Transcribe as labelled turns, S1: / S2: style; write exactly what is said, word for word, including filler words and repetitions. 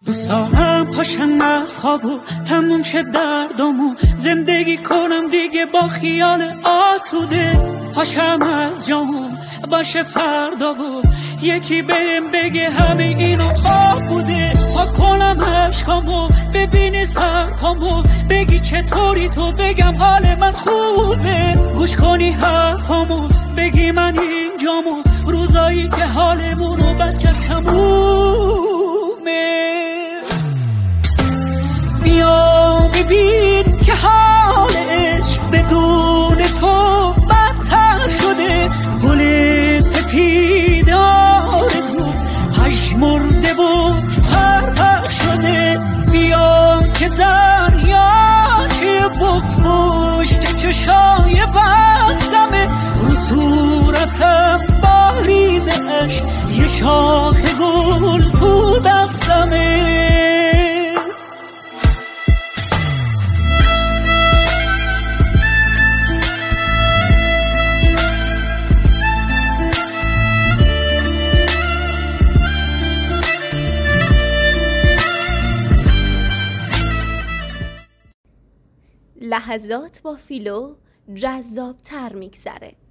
S1: دوستانم پاشن از خواب و تموم شد دردم و زندگی کنم دیگه با خیال آسوده. پاشم از جامو باشه فردا و یکی بهم بگه همه اینو خواب بوده. پا کنم عشقامو ببینی سرپامو بگی چطوری تو بگم حال من خوبه. گوش کنی حرفامو بگی من اینجامو روزایی که حالمونو بد کرد تمومه. بیا ببین که حالش بدون تو بدتر شده. گل سفید آرزو هش مرده و پرپر شده. بیا که دریاچه بغض پشت چشای بستمه. رو صورتم باریدش یه شاخ گل تو دستمه.
S2: لحظات با فیلو جذاب تر میگذره.